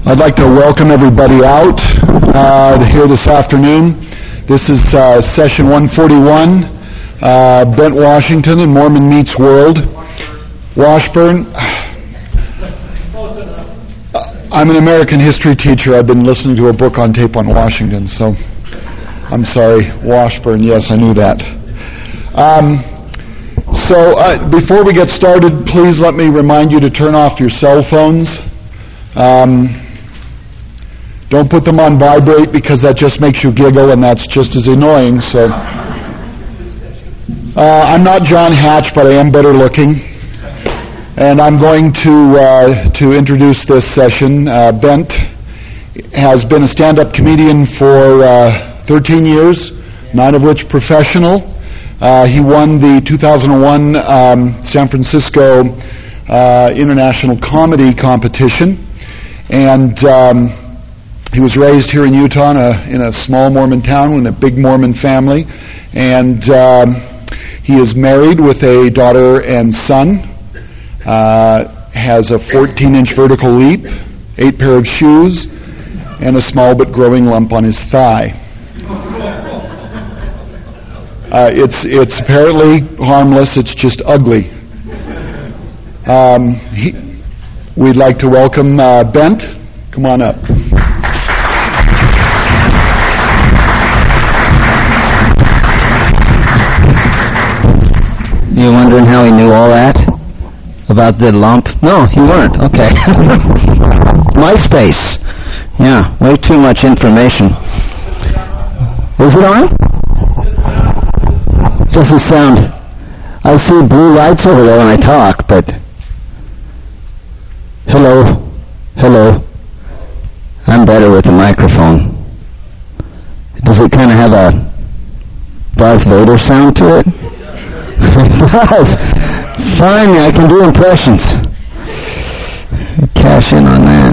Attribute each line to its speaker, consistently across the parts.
Speaker 1: I'd like to welcome everybody out here this afternoon. This is session 141, Bent Washington and Mormon Meets World. Washburn. I'm an American history teacher. I've been listening to a book on tape on Washington, so I'm sorry. Washburn, yes, I knew that. So before we get started, please let me remind you to turn off your cell phones. Don't put them on vibrate because that just makes you giggle and that's just as annoying. So I'm not John Hatch, but I am better looking. And I'm going to introduce this session. Bent has been a stand-up comedian for 13 years, 9 of which professional. He won the 2001 San Francisco International Comedy Competition, and he was raised here in Utah in a small Mormon town in a big Mormon family, and he is married with a daughter and son, has a 14-inch vertical leap, 8 pair of shoes, and a small but growing lump on his thigh. It's apparently harmless, it's just ugly. We'd like to welcome Bent. Come on up.
Speaker 2: You're wondering how he knew all that? About the lump? No, you weren't. Okay. MySpace. Yeah, way too much information. Is it on? Doesn't sound... I see blue lights over there when I talk, but... Hello. Hello. I'm better with the microphone. Does it kind of have a Darth Vader sound to it? It does. Finally, I can do impressions. Cash in on that.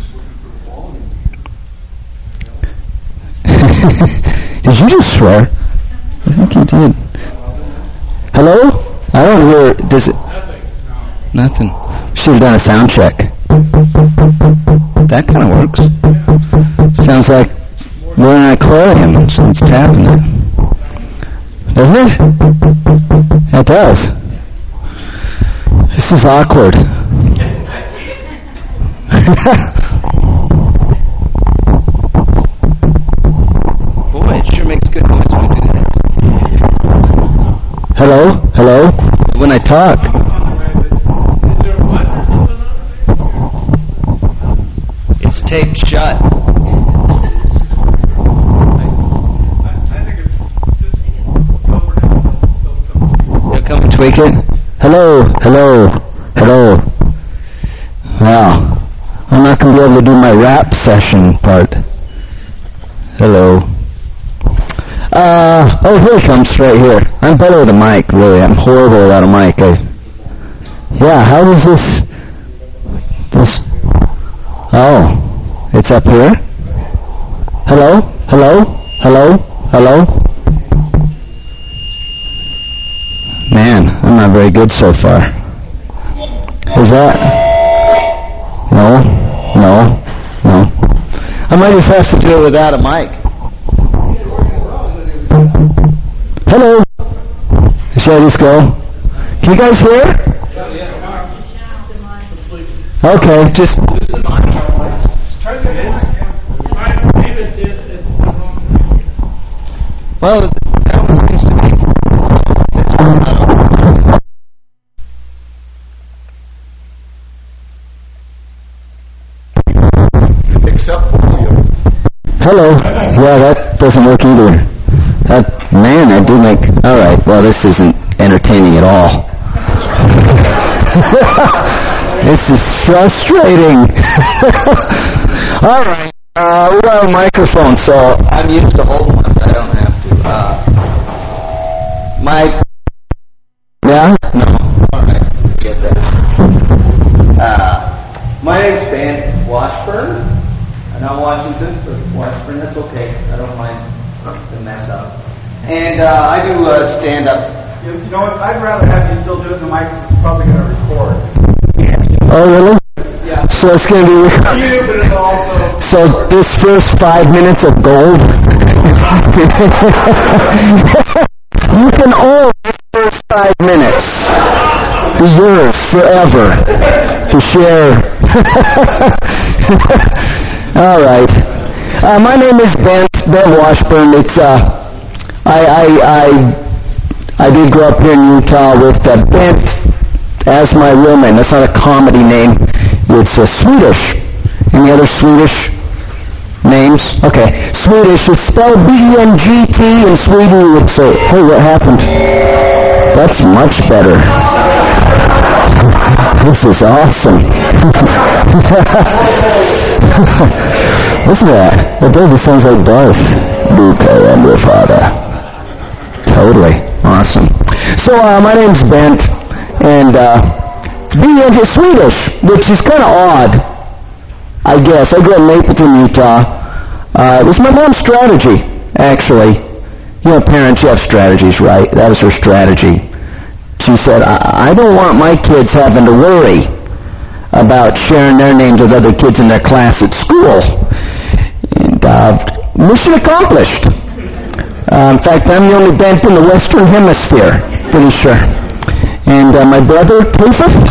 Speaker 2: Did you just swear? I think you did. Hello? I don't hear. Does it? Nothing. Should have done a sound check. That kind of works. Sounds like we're in an aquarium. Someone's tapping it. Doesn't it? It does. This is awkward. Boy, it sure makes good noise when we do this. Hello? Hello? When I talk. It's taped shut. You'll come and tweak it? Hello, hello, hello. Wow. I'm not going to be able to do my rap session part. Hello. Oh, here he comes, right here. I'm better with a mic, really. I'm horrible without a mic. Yeah, how does this... Oh, it's up here? Hello, hello, hello, hello. Man, I'm not very good so far. Is that... No. I might just have to do it without a mic. Hello. Should I just go? Can you guys hear? Okay, just... Well, that one seems to be...
Speaker 1: Except for you.
Speaker 2: Hello. Yeah, that doesn't work either. Man, I do make... All right, well, this isn't entertaining at all. This is frustrating. All right. We have a microphone, so I'm used to holding one. I don't have to. Yeah? No. All right. Get that. My name's Dan Washburn. I'm not Washington, but Washburn, that's okay. I don't mind the mess up. And I do stand-up.
Speaker 3: You know what? I'd rather have you still do it in the mic because it's probably going to record.
Speaker 2: Oh, really?
Speaker 3: Yeah.
Speaker 2: So it's going to be...
Speaker 3: You, but it's also
Speaker 2: So this first 5 minutes of gold, you can own the first 5 minutes. Be yours forever to share. All right. My name is Bev Washburn. It's I did grow up here in Utah with Bent as my real name. That's not a comedy name. It's Swedish. Any other Swedish names? Okay. Swedish is spelled B-E-N-G-T. In Sweden you would say, hey, what happened? That's much better. This is awesome. Listen to that. That baby sounds like Darth. Luke, I am your father. Totally. Awesome. So, my name's Bent, and it's Swedish, which is kind of odd, I guess. I grew up in Mapleton, Utah. It was my mom's strategy, actually. You know, parents, you have strategies, right? That was her strategy. She said, I don't want my kids having to worry about sharing their names with other kids in their class at school. And mission accomplished. In fact, I'm the only Bent in the Western Hemisphere, pretty sure. And my brother, Tafeth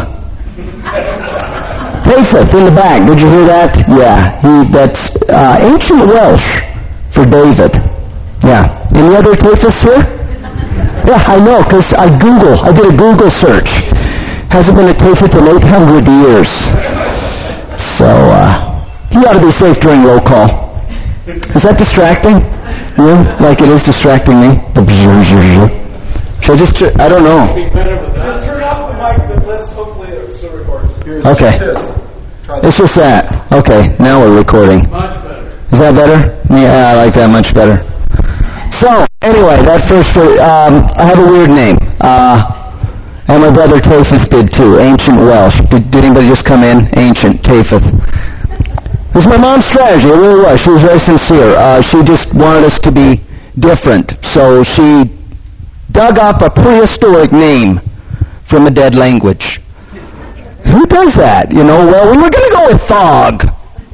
Speaker 2: in the back. Did you hear that? Yeah, that's ancient Welsh for David. Yeah. Any other Tafeths here? Yeah, I know, because I did a Google search. Hasn't been a Tafeth in 800 years. So, he ought to be safe during roll call. Is that distracting? You? Like it is distracting me? Should I just, I don't know.
Speaker 3: Just turn off the mic, but let's hopefully it still records.
Speaker 2: Okay. It's just that. Okay, now we're recording.
Speaker 3: Much better.
Speaker 2: Is that better? Yeah, I like that much better. So, anyway, that first, I have a weird name. And my brother Tafeth did too. Ancient Welsh. Did anybody just come in? Ancient Tafeth. It was my mom's strategy. It really was. She was very sincere. She just wanted us to be different. So she dug up a prehistoric name from a dead language. Who does that? You know, well, we were going to go with Thog.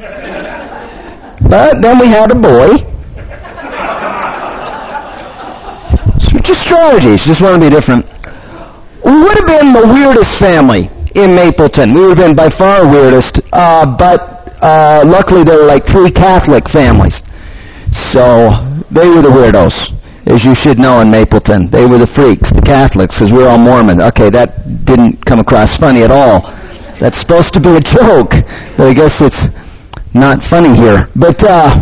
Speaker 2: But then we had a boy. So just strategies. Just want to be different. We would have been the weirdest family in Mapleton. We would have been by far weirdest. But luckily there were like 3 Catholic families. So they were the weirdos, as you should know in Mapleton. They were the freaks, the Catholics, because we're all Mormon. Okay, that didn't come across funny at all. That's supposed to be a joke, but I guess it's not funny here. But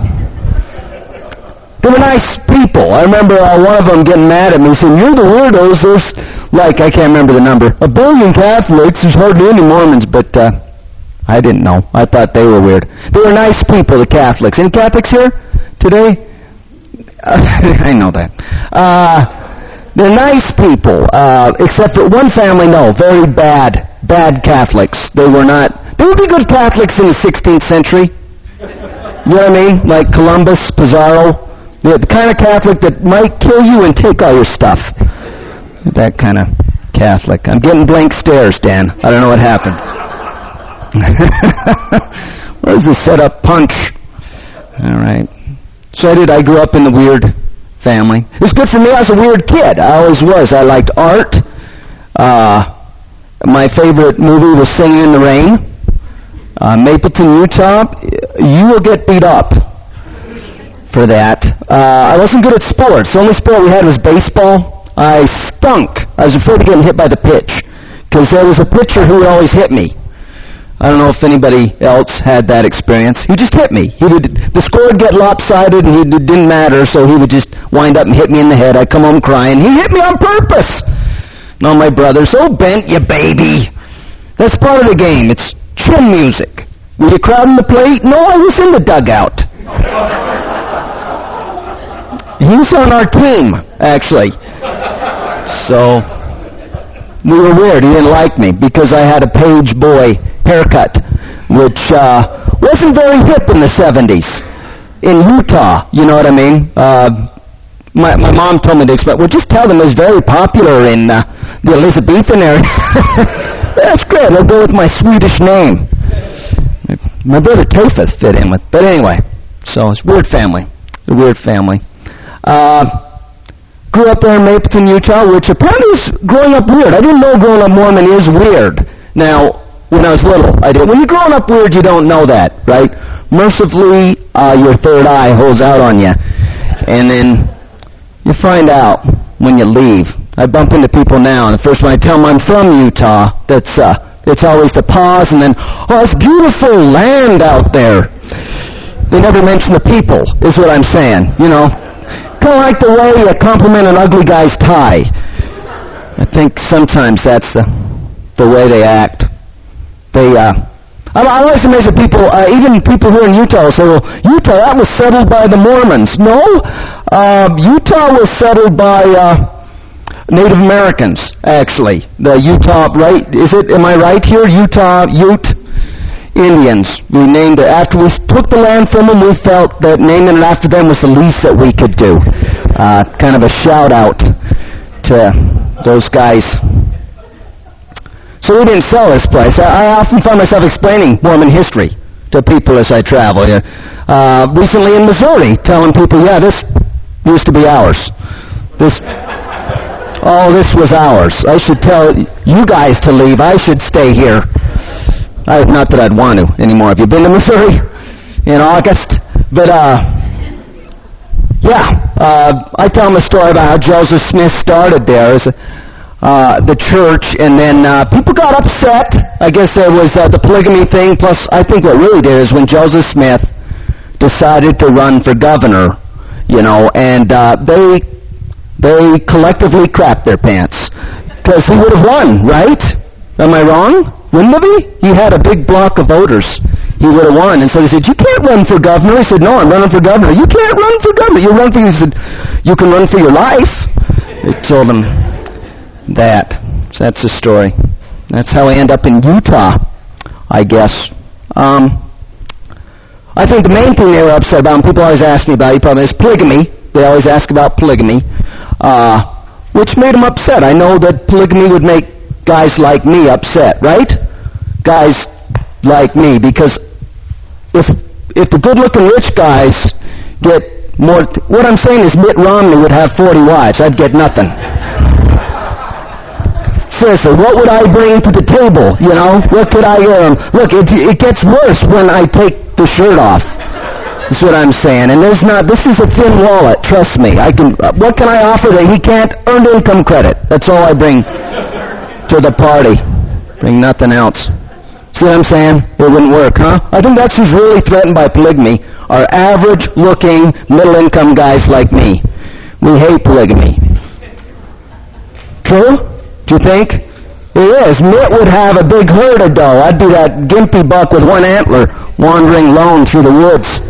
Speaker 2: they were nice people. I remember one of them getting mad at me, saying, you're the weirdos. There's, like, I can't remember the number, 1 billion Catholics. There's hardly any Mormons, but I didn't know. I thought they were weird. They were nice people, the Catholics. Any Catholics here today? I know that. They're nice people, except for one family, no, very bad Catholics. They were not. They would be good Catholics in the 16th century. You know what I mean? Like Columbus, Pizarro. The kind of Catholic that might kill you and take all your stuff. That kind of Catholic. I'm getting blank stares, Dan. I don't know what happened. Where's the setup punch? All right. So I grew up in the weird family. It was good for me. I was a weird kid. I always was. I liked art. My favorite movie was Singing in the Rain. Mapleton, Utah. You will get beat up for that. I wasn't good at sports. The only sport we had was baseball. I stunk. I was afraid of getting hit by the pitch because there was a pitcher who would always hit me. I don't know if anybody else had that experience. He just hit me. The score would get lopsided, and it didn't matter, so he would just wind up and hit me in the head. I'd come home crying. He hit me on purpose. And all my brothers, oh, Bent, you baby. That's part of the game. It's chin music. Were you crowding the plate? No, I was in the dugout. He was on our team, actually. So we were weird. He didn't like me because I had a page boy haircut, which wasn't very hip in the 70s. In Utah, you know what I mean? My mom told me to expect, well, just tell them it was very popular in the Elizabethan area. That's good. I'll go with my Swedish name. my brother Tapheth fit in with. But anyway, so it's a weird family. A weird family. Grew up there in Mapleton, Utah, which apparently is growing up weird. I didn't know growing up Mormon is weird. Now, when I was little, I did. When you're growing up weird, you don't know that, right? Mercifully, your third eye holds out on you. And then you find out when you leave. I bump into people now, and the first one I tell them I'm from Utah, it's always the pause, and then, oh, it's beautiful land out there. They never mention the people, is what I'm saying, you know. Kind of like the way you compliment an ugly guy's tie. I think sometimes that's the way they act. I'm always amazed at people, even people who are in Utah say, well, Utah, that was settled by the Mormons. No, Utah was settled by Native Americans, actually. The Utah, right? Am I right here? Utah Ute Indians. We named it after we took the land from them. We felt that naming it after them was the least that we could do. Kind of a shout out to those guys. So we didn't sell this place. I often find myself explaining Mormon history to people as I travel. Recently in Missouri, telling people, yeah, this used to be ours. This was ours. I should tell you guys to leave. I should stay here. Not that I'd want to anymore. Have you been to Missouri in August? But, I tell them a story about how Joseph Smith started there as the church, and then people got upset. I guess there was the polygamy thing, plus I think what really did is when Joseph Smith decided to run for governor, you know, and they collectively crapped their pants. Because he would have won, right? Am I wrong? Wouldn't have he? He had a big block of voters. He would have won. And so they said, you can't run for governor. He said, no, I'm running for governor. You can't run for governor. You run for, he said, you can run for your life. They told him that. So that's the story. That's how I end up in Utah, I guess. I think the main thing they were upset about, and people always ask me about, is polygamy. They always ask about polygamy, which made them upset. I know that polygamy would make guys like me upset, right? Guys like me, because if the good-looking rich guys get more, what I'm saying is Mitt Romney would have 40 wives. I'd get nothing. Seriously, what would I bring to the table, you know? What could I look, it gets worse when I take the shirt off. That's what I'm saying. And this is a thin wallet, trust me. What can I offer that he can't? Earned income credit. That's all I bring to the party. Bring nothing else. See what I'm saying? It wouldn't work, huh? I think that's who's really threatened by polygamy, are average-looking, middle-income guys like me. We hate polygamy. True? Do you think? It is. Mitt would have a big herd of doe. I'd be that gimpy buck with one antler wandering lone through the woods.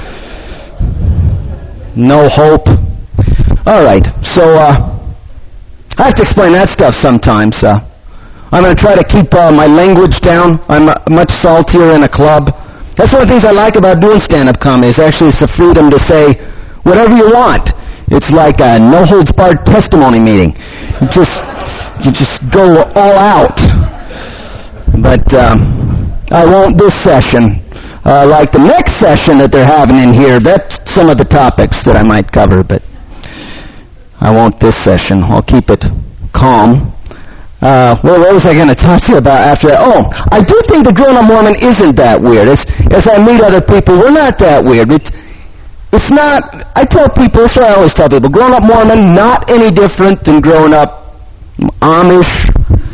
Speaker 2: No hope. All right. So, I have to explain that stuff sometimes. I'm going to try to keep my language down. I'm much saltier in a club. That's one of the things I like about doing stand-up comedy, is actually it's the freedom to say whatever you want. It's like a no-holds-barred testimony meeting. You just go all out. But I won't this session. Like the next session that they're having in here, that's some of the topics that I might cover, but I won't this session. I'll keep it calm. What was I going to talk to you about after that? Oh, I do think the grown-up Mormon isn't that weird. As I meet other people, we're not that weird. It's not, I tell people, that's what I always tell people, grown-up Mormon, not any different than grown-up Amish.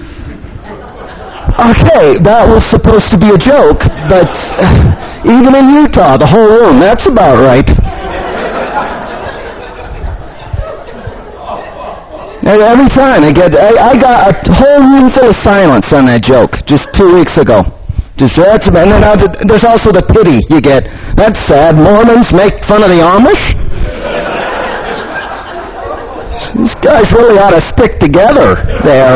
Speaker 2: Okay, that was supposed to be a joke, but even in Utah, the whole room, that's about right. Every time I got a whole room full of silence on that joke just 2 weeks ago. And then there's also the pity you get. That's sad. Mormons make fun of the Amish? These guys really ought to stick together there.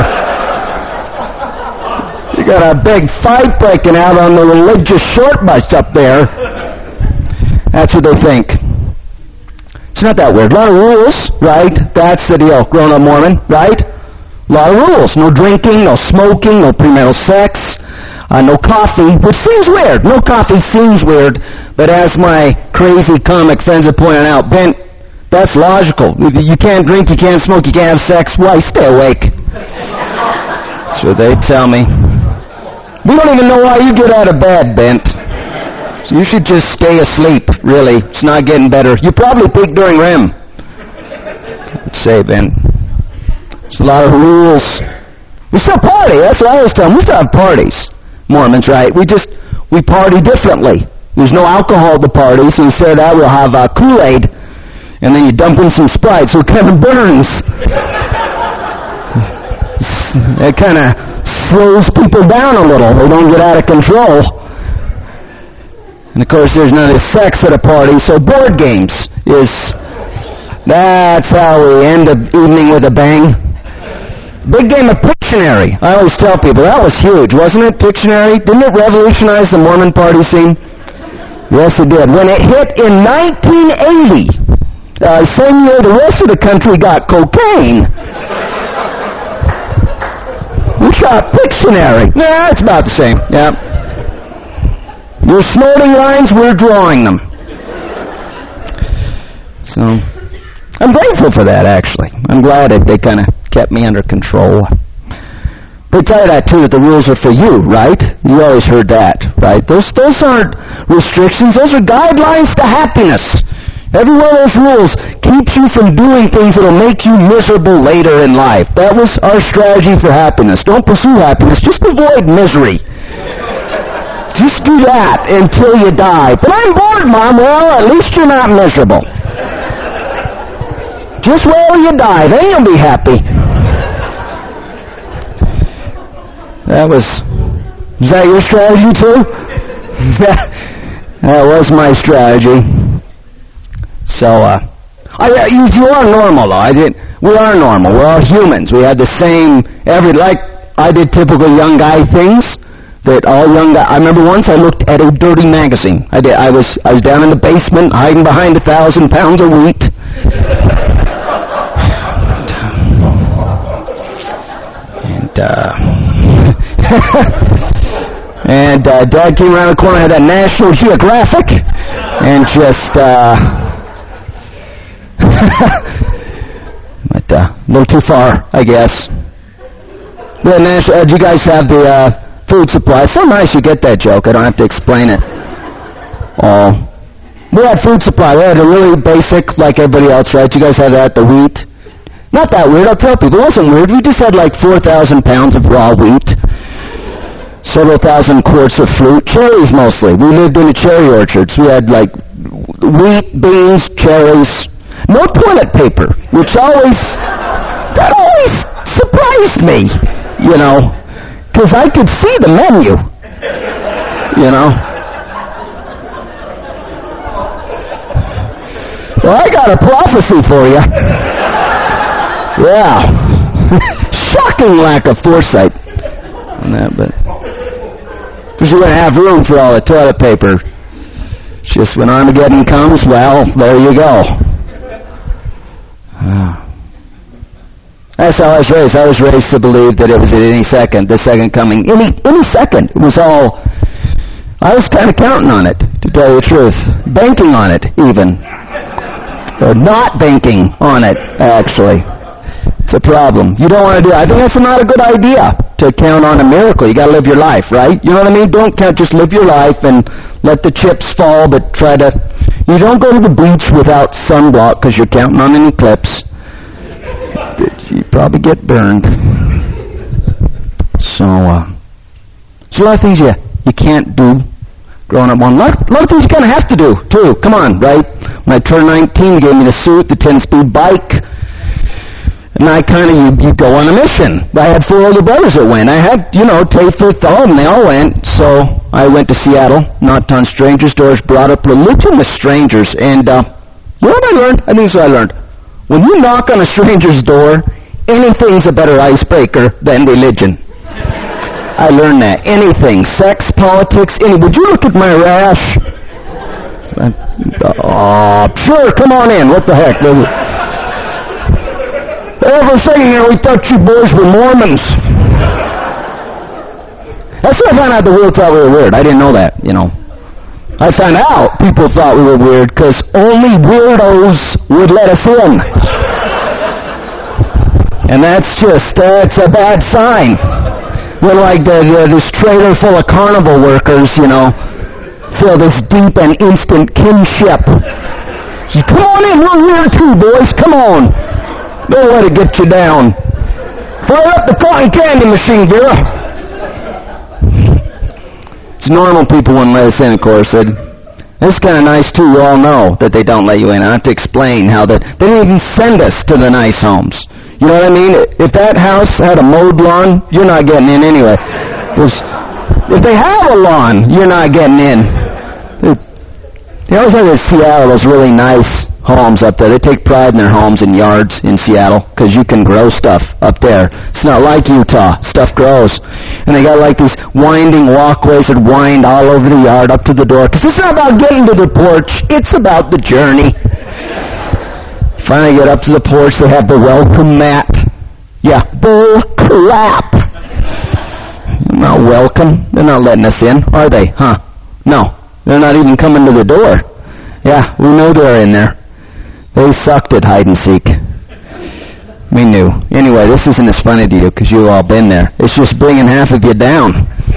Speaker 2: You got a big fight breaking out on the religious short bus up there. That's what they think. It's not that weird. A lot of rules, right? That's the deal. Grown-up Mormon, right? A lot of rules. No drinking, no smoking, no premarital sex. No coffee, which seems weird. No coffee seems weird, but as my crazy comic friends are pointing out, Ben, that's logical. You can't drink, you can't smoke, you can't have sex. Why? Stay awake. So they tell me. We don't even know why you get out of bed, Bent. So you should just stay asleep, really. It's not getting better. You probably peak during REM. Let's say, Ben. There's a lot of rules. We still party. That's what I always tell them. We still have parties. Mormons, right? We party differently. There's no alcohol at the party, so instead of that we'll have Kool-Aid, and then you dump in some Sprite so it kind of burns. It kind of slows people down a little. They don't get out of control. And of course there's none of sex at a party, so board games that's how we end the evening with a bang. Big game of Pictionary. I always tell people, that was huge, wasn't it, Pictionary? Didn't it revolutionize the Mormon party scene? Yes, it did. When it hit in 1980, same year the rest of the country got cocaine, we shot Pictionary. Yeah, it's about the same. Yeah. You're snorting lines, we're drawing them. So, I'm grateful for that, actually. I'm glad that they kind of kept me under control. They tell you that, too, that the rules are for you, right? You always heard that, right? Those aren't restrictions. Those are guidelines to happiness. Every one of those rules keeps you from doing things that will make you miserable later in life. That was our strategy for happiness. Don't pursue happiness. Just avoid misery. Just do that until you die. But I'm bored, Mom. Well, at least you're not miserable. Just wait till you die. Then you'll be happy. Was that your strategy too? That was my strategy. So, you are normal though. We are normal. We're all humans. We had the same, like I did typical young guy things that all young guys. I remember once I looked at a dirty magazine. I was down in the basement hiding behind 1,000 pounds of wheat. And Dad came around the corner, had that National Geographic, and just but a little too far, I guess. Do you guys have the food supply? It's so nice you get that joke. I don't have to explain it. Oh, we had food supply. We had a really basic, like everybody else, right? You guys have that, the wheat. Not that weird, I'll tell people. It wasn't weird. We just had like 4,000 pounds of raw wheat, several thousand quarts of fruit, cherries mostly. We lived in the cherry orchards. We had like wheat, beans, cherries, no toilet paper, which always surprised me, because I could see the menu, Well, I got a prophecy for you. Yeah. Shocking lack of foresight on that, but because you wouldn't have room for all the toilet paper. It's just when Armageddon comes, well, there you go. That's how I was raised. I was raised to believe that it was at any second, the second coming. Any second. It was all, I was kind of counting on it, to tell you the truth. Banking on it, even. Or not banking on it, actually. It's a problem. You don't want to do it. I think that's not a good idea to count on a miracle. You got to live your life, right? You know what I mean? Don't count, just live your life and let the chips fall, but you don't go to the beach without sunblock because you're counting on an eclipse. You probably get burned. So a lot of things you can't do growing up. A lot of things you kind of have to do, too. Come on, right? When I turned 19, they gave me the suit, the 10-speed bike. And I you go on a mission. I had 4 older brothers that went. I had, Tayford, all of them, they all went. So I went to Seattle, knocked on strangers' doors, brought up religion with strangers. And you know what I learned? I think so I learned. When you knock on a stranger's door, anything's a better icebreaker than religion. I learned that. Anything. Sex, politics, would you look at my rash? Sure, come on in. What the heck? For a second there, we thought you boys were Mormons. That's what I found out the world thought we were weird. I didn't know that, I found out people thought we were weird because only weirdos would let us in. And that's a bad sign. We're like this trailer full of carnival workers, feel this deep and instant kinship. So come on in, we're weird too, boys, come on. Don't let it get you down. Fire up the cotton candy machine, Vera. It's normal people wouldn't let us in, of course. It's kind of nice, too. You all know that they don't let you in. I have to explain how they didn't even send us to the nice homes. You know what I mean? If that house had a mowed lawn, you're not getting in anyway. If they have a lawn, you're not getting in. They always have in Seattle those really nice homes up there. They take pride in their homes and yards in Seattle because you can grow stuff up there. It's not like Utah. Stuff grows. And they got like these winding walkways that wind all over the yard up to the door because it's not about getting to the porch. It's about the journey. Finally get up to the porch. They have the welcome mat. Yeah, bull crap. Not welcome. They're not letting us in, are they? Huh? No. They're not even coming to the door. Yeah, we know they're in there. They sucked at hide and seek. We knew. Anyway, this isn't as funny to you because you've all been there. It's just bringing half of you down.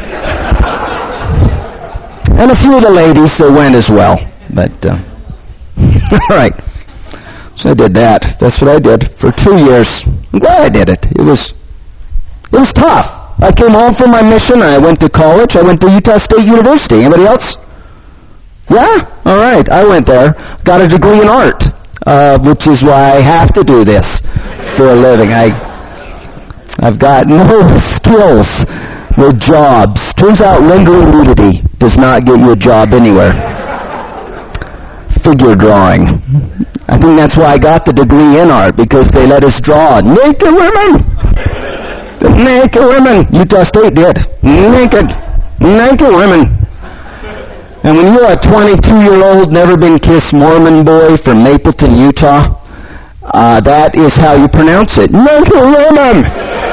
Speaker 2: And a few of the ladies that went as well. But, all right. So I did that. That's what I did for 2 years. I'm glad I did it. It was tough. I came home from my mission. I went to college. I went to Utah State University. Anybody else? Yeah? All right. I went there. Got a degree in art, which is why I have to do this for a living. I've got no skills with jobs. Turns out rendering nudity does not get you a job anywhere. Figure drawing. I think that's why I got the degree in art, because they let us draw naked women. Naked women. Utah State did. Naked women. And when you're a 22-year-old, never been kissed Mormon boy from Mapleton, Utah, that is how you pronounce it. Naked women.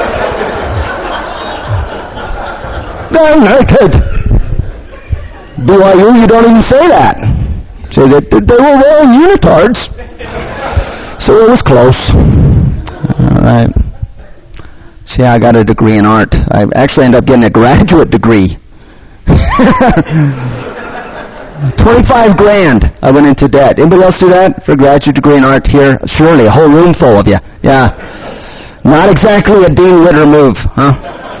Speaker 2: They're naked. BYU, you don't even say that. Say that they were all unitards. So it was close. All right. See, I got a degree in art. I actually ended up getting a graduate degree. $25,000 I went into debt. Anybody else do that for a graduate degree in art here? Surely, a whole room full of you. Yeah. Not exactly a Dean Witter move, huh?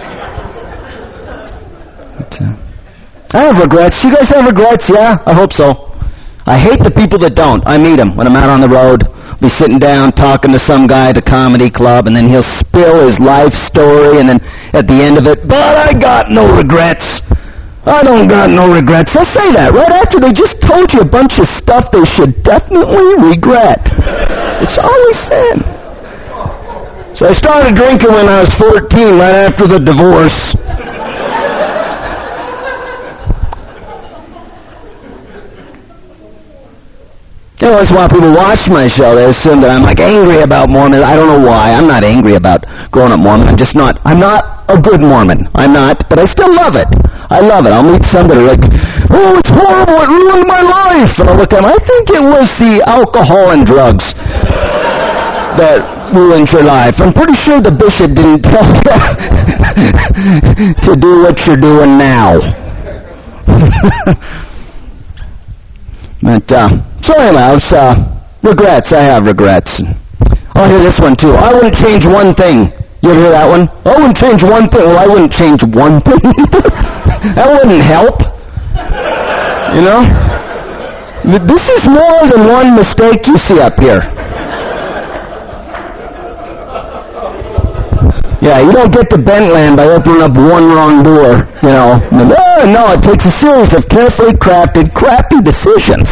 Speaker 2: But, I have regrets. You guys have regrets? Yeah, I hope so. I hate the people that don't. I meet them when I'm out on the road. I'll be sitting down talking to some guy at a comedy club, and then he'll spill his life story, and then at the end of it, but I got no regrets. I don't got no regrets. They'll say that right after they just told you a bunch of stuff they should definitely regret. It's always said. So I started drinking when I was 14, right after the divorce. They always want people to watch my show. They assume that I'm like angry about Mormons. I don't know why. I'm not angry about growing up Mormon. I'm not a good Mormon. I'm not, but I still love it. I love it. I'll meet somebody like, oh, it's horrible. It ruined my life. And I'll look at them. I think it was the alcohol and drugs that ruined your life. I'm pretty sure the bishop didn't tell you to do what you're doing now. But, so anyway, regrets. I have regrets. I'll hear this one too. I wouldn't change one thing. You ever hear that one? I wouldn't change one thing. Well, I wouldn't change one thing either. That wouldn't help. You know? This is more than one mistake you see up here. Yeah, you don't get to Bentland by opening up one wrong door, you know. No, it takes a series of carefully crafted, crappy decisions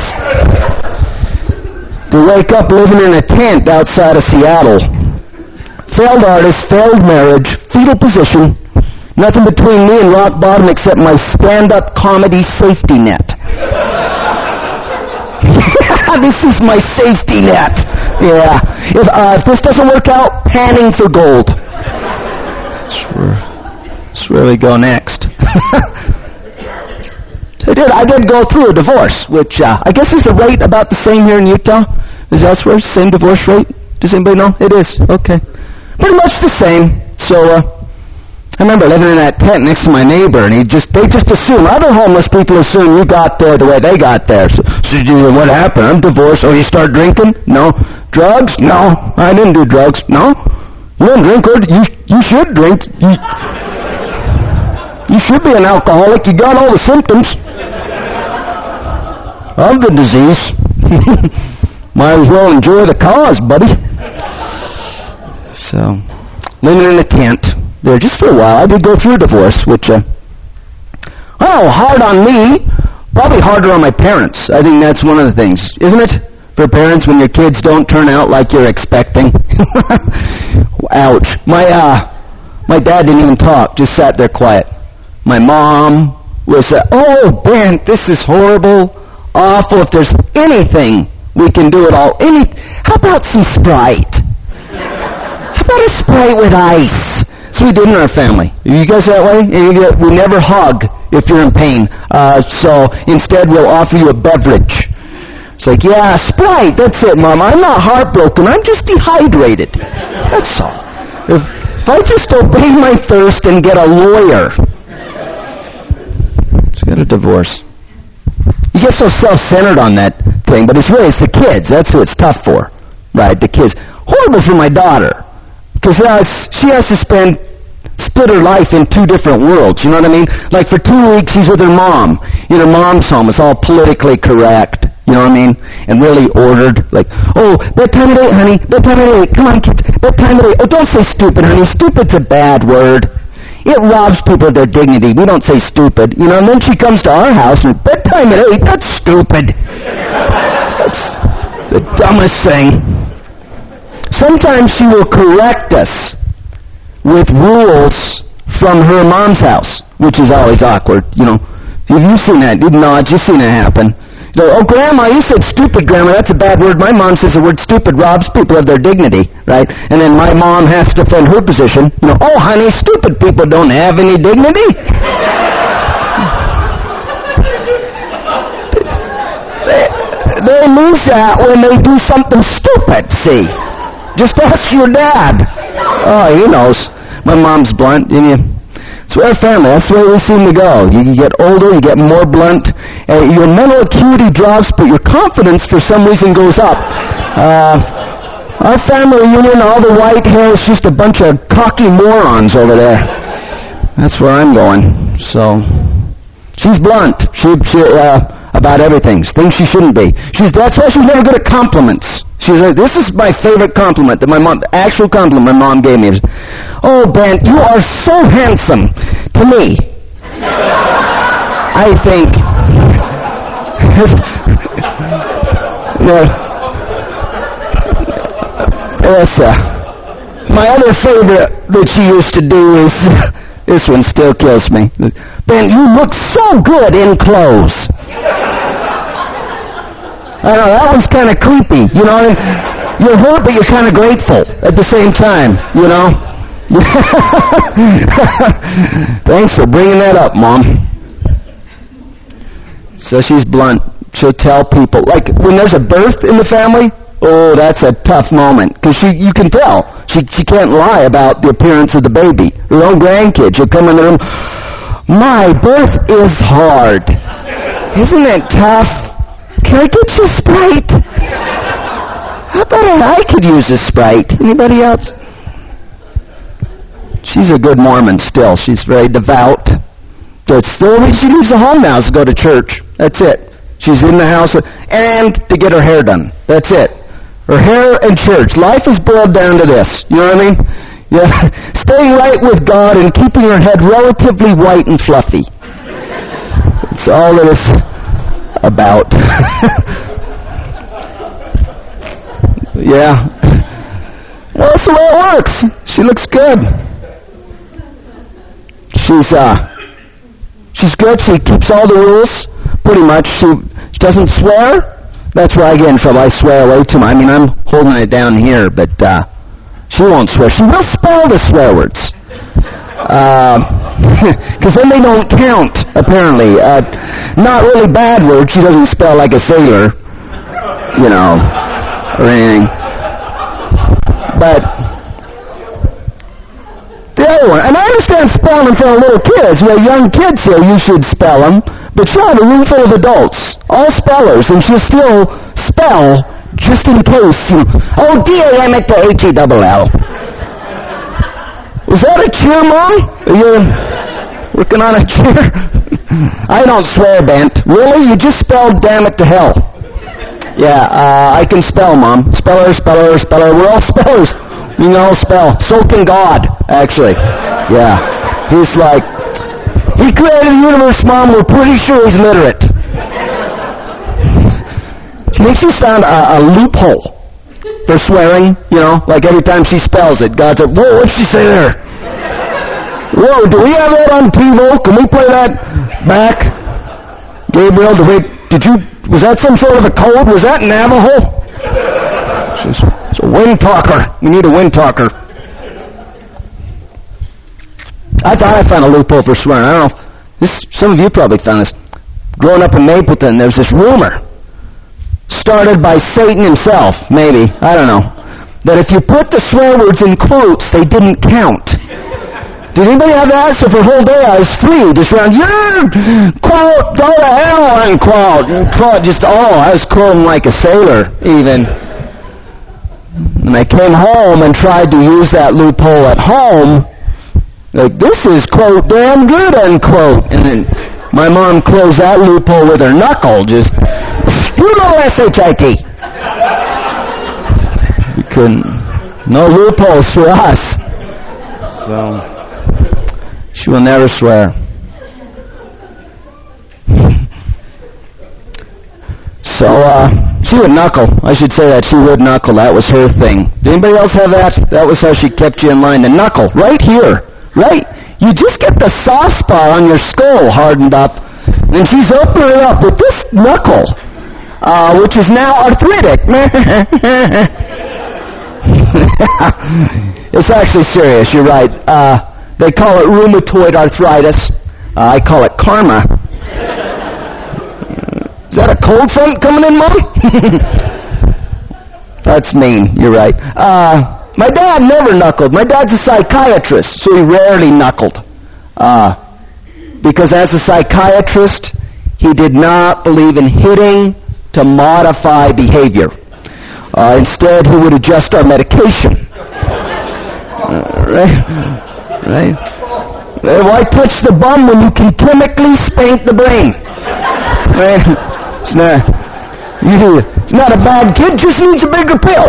Speaker 2: to wake up living in a tent outside of Seattle. Failed artist, failed marriage, fetal position, nothing between me and rock bottom except my stand-up comedy safety net. This is my safety net. Yeah. If this doesn't work out, panning for gold. That's where we go next. I did go through a divorce, which I guess is the rate about the same here in Utah as elsewhere. Same divorce rate. Does anybody know? It is. Okay. Pretty much the same. So, I remember living in that tent next to my neighbor, and they just assume, other homeless people assume you got there the way they got there. So what happened? I'm divorced. Oh, you start drinking? No. Drugs? No. I didn't do drugs. No. You didn't drink, or you should drink. You should be an alcoholic. You got all the symptoms of the disease. Might as well enjoy the cause, buddy. So, living in a tent there just for a while. I did go through a divorce, which, hard on me, probably harder on my parents. I think that's one of the things, isn't it? For parents, when your kids don't turn out like you're expecting. Ouch. My dad didn't even talk, just sat there quiet. My mom was, Ben, this is horrible, awful. If there's anything we can do at all, how about some Sprite? How about a Sprite with ice? So we did in our family. Are you guys that way? We never hug if you're in pain. So instead we'll offer you a beverage. It's like, yeah, Sprite, that's it, Mom. I'm not heartbroken. I'm just dehydrated. That's all. If I just obey my thirst and get a lawyer. Just got a divorce. You get so self-centered on that thing, but it's the kids. That's who it's tough for. Right, the kids. Horrible for my daughter. Because she has to split her life in two different worlds, you know what I mean? Like for 2 weeks she's with her mom. In her mom's home, it's all politically correct, you know what I mean? And really ordered, like, bedtime at 8, honey, bedtime at 8, come on kids, bedtime at 8. Oh, don't say stupid, honey, stupid's a bad word. It robs people of their dignity. We don't say stupid, you know, and then she comes to our house and bedtime at 8, that's stupid. That's the dumbest thing. Sometimes she will correct us with rules from her mom's house, which is always awkward, you know. You've seen that. You've seen it happen. Oh, Grandma, you said stupid, Grandma. That's a bad word. My mom says the word stupid robs people of their dignity, right? And then my mom has to defend her position. You know, oh, honey, stupid people don't have any dignity. They lose that when they do something stupid, see. Just ask your dad. Oh, he knows. My mom's blunt, it's our family. That's the way we seem to go. You get older, you get more blunt, and your mental acuity drops, but your confidence for some reason goes up. Our family reunion, all the white hair is just a bunch of cocky morons over there. That's where I'm going. So, she's blunt. She about everything. Things she shouldn't be. That's why she's never good at compliments. She's like, this is my favorite compliment that actual compliment my mom gave me is, oh, Ben, you are so handsome to me. I think. My other favorite that she used to do is, this one still kills me. Ben, you look so good in clothes. I know, that one's kind of creepy, you know. You're hurt, but you're kind of grateful at the same time, you know. Thanks for bringing that up, Mom. So she's blunt. She'll tell people, like when there's a birth in the family, oh, that's a tough moment. Because you can tell. She can't lie about the appearance of the baby. Her own grandkid, she'll come in the room, my birth is hard. Isn't it tough? Can I get you a Sprite? How about I could use a Sprite? Anybody else? She's a good Mormon still. She's very devout. That's the only she leaves the home now is to go to church. That's it. She's in the house and to get her hair done. That's it. Her hair and church. Life is boiled down to this. You know what I mean? Yeah. Staying right with God and keeping her head relatively white and fluffy. It's all that it's about. Yeah. Well, that's the way it works. She looks good. She's good. She keeps all the rules, pretty much. She doesn't swear. That's where I get in trouble. I swear way too much. I mean, I'm holding it down here, but she won't swear. She will spell the swear words. Because then they don't count, apparently. Not really bad words. She doesn't spell like a sailor, or anything. But the other one, and I understand spelling in front of little kids. Young kids here, you should spell them. But she'll have a room full of adults, all spellers, and she'll still spell just in case. D-A-M-H-E-L-L. Was that a cheer, Mom? Are you working on a cheer? I don't swear, Bent. Really? You just spelled damn it to hell. Yeah, I can spell, Mom. Speller. We're all spellers. We can all spell. So can God, actually. Yeah. He's like, He created the universe, Mom. We're pretty sure He's literate. She makes you sound a loophole for swearing, like every time she spells it. God's like, whoa, what'd she say there? Whoa, do we have that on TiVo? Can we play that back? Gabriel, was that some sort of a code? Was that Navajo? It's a wind talker. We need a wind talker. I thought I found a loophole for swearing. I don't know. Some of you probably found this. Growing up in Mapleton, there's this rumor, started by Satan himself, maybe, I don't know, that if you put the swear words in quotes, they didn't count. Did anybody have that? So for a whole day I was free, just around, quote, go to hell, unquote, I was quoting like a sailor, even. And I came home and tried to use that loophole at home, like, this is, quote, damn good, unquote. And then my mom closed that loophole with her knuckle, just, S-H-I-T. We couldn't, no loopholes for us. So, she will never swear. So, she would knuckle. I should say that she would knuckle. That was her thing. Did anybody else have that? That was how she kept you in line. The knuckle, right here. Right? You just get the soft spot on your skull hardened up, and she's opening it up with this knuckle, which is now arthritic. It's actually serious, you're right. They call it rheumatoid arthritis. I call it karma. Is that a cold front coming in, Mom? That's mean, you're right. My dad never knuckled. My dad's a psychiatrist, so he rarely knuckled. Because as a psychiatrist, he did not believe in hitting to modify behavior. Instead, he would adjust our medication. Right? Why touch the bum when you can chemically spank the brain? Right? It's not a bad kid, just needs a bigger pill.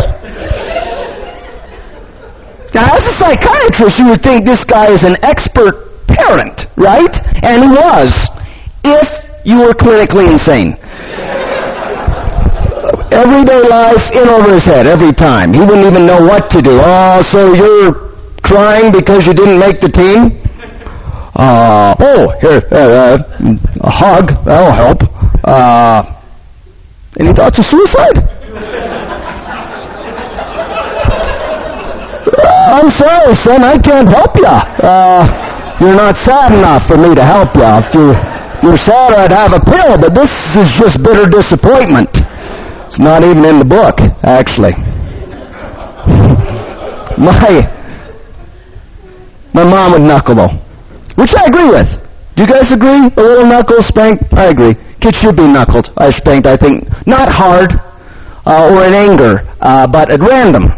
Speaker 2: Now, as a psychiatrist, you would think this guy is an expert parent, right? And he was, if you were clinically insane. Everyday life in over his head, every time. He wouldn't even know what to do. Oh, so you're crying because you didn't make the team? Here, a hug, that'll help. Any thoughts of suicide? I'm sorry, son, I can't help you. You're not sad enough for me to help you. If you're sad, I'd have a pill, but this is just bitter disappointment. It's not even in the book, actually. My mom would knuckle, though, which I agree with. Do you guys agree? A little knuckle, spank? I agree. Kids should be knuckled. I spanked, I think, not hard or in anger, but at random.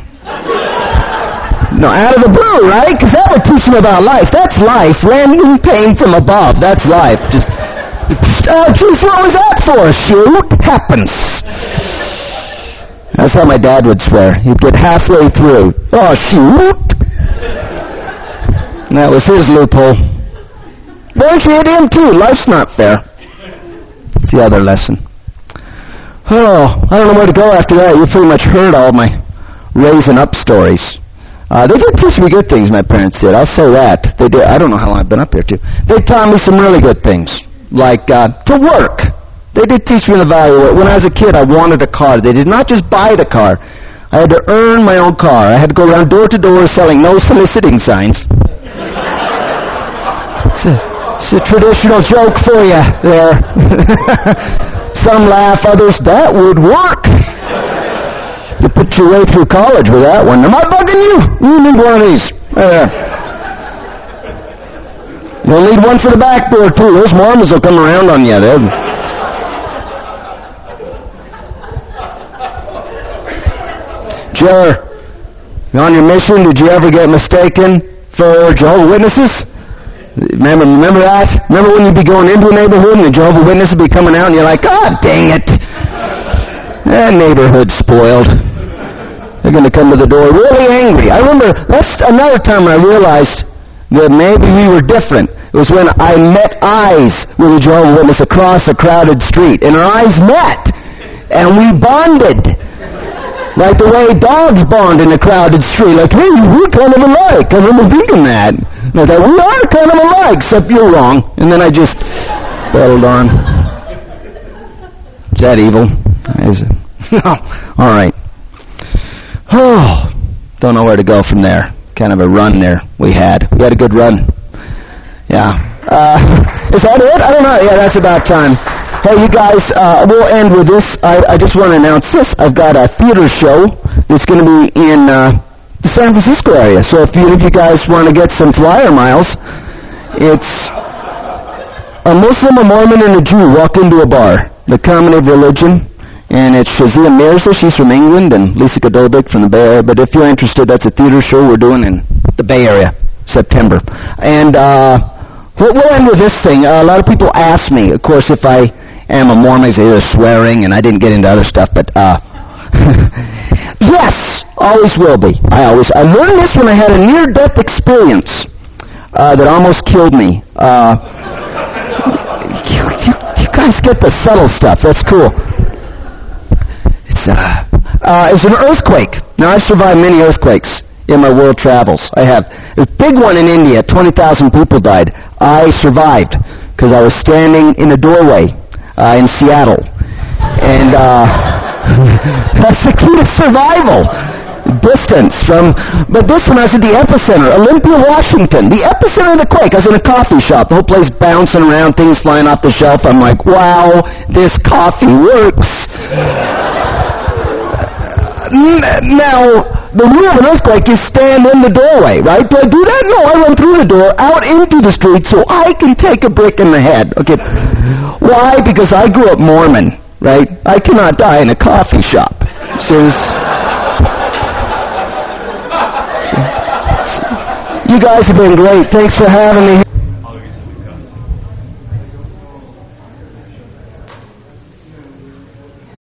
Speaker 2: No, out of the blue, right? Because that would teach them about life. That's life. Random pain from above. That's life. Just, geez, what was that for? Shoot, happens. That's how my dad would swear. He'd get halfway through. Oh, shoot. And that was his loophole. Don't you hit him too? Life's not fair. That's the other lesson. Oh, I don't know where to go after that. You pretty much heard all my raising up stories. They did teach me good things, my parents did. I'll say that. They did. I don't know how long I've been up here, too. They taught me some really good things, like to work. They did teach me the value of it. When I was a kid, I wanted a car. They did not just buy the car. I had to earn my own car. I had to go around door to door selling no soliciting signs. It's a traditional joke for you there. Some laugh, others, that would work. You put your way through college with that one. Am I bugging you? You need one of these. You'll need one for the back door, too. Those Mormons will come around on you. On your mission, did you ever get mistaken for Jehovah's Witnesses? Remember that? Remember when you'd be going into a neighborhood and the Jehovah's Witnesses would be coming out and you're like, God dang it. That neighborhood's spoiled. They're going to come to the door really angry. I remember, that's another time when I realized that maybe we were different. It was when I met eyes with a Jehovah's Witness across a crowded street. And our eyes met. And we bonded. Like the way dogs bond in a crowded street. Like, hey, we're kind of alike. I remember thinking that. And I thought, we are kind of alike, except you're wrong. And then I just battled on. Is that evil? Is it? No. All right. Oh, don't know where to go from there. Kind of a run there we had. We had a good run. Yeah. Is that it? I don't know. Yeah, that's about time. Hey, you guys, we'll end with this. I just want to announce this. I've got a theater show that's going to be in the San Francisco area. So if you guys want to get some flyer miles, it's a Muslim, a Mormon, and a Jew walk into a bar. The Comedy of Religion. And it's Shazia Mirza. She's from England, and Lisa Godovic from the Bay Area. But if you're interested, that's a theater show we're doing in the Bay Area, September. And we'll end with this thing. A lot of people ask me, of course, if I am a Mormon, they're swearing, and I didn't get into other stuff, but yes, always will be. I learned this when I had a near-death experience that almost killed me. You guys get the subtle stuff. That's cool. It was an earthquake. Now, I've survived many earthquakes in my world travels. I have. There's a big one in India. 20,000 people died. I survived because I was standing in a doorway in Seattle. And that's the key to survival. Distance from... But this one, I was at the epicenter, Olympia, Washington. The epicenter of the quake. I was in a coffee shop. The whole place bouncing around, things flying off the shelf. I'm like, wow, this coffee works. Now, the rule of an earthquake is stand in the doorway, right? Do I do that? No, I run through the door, out into the street, so I can take a brick in the head. Okay. Why? Because I grew up Mormon, right? I cannot die in a coffee shop. You guys have been great. Thanks for having me.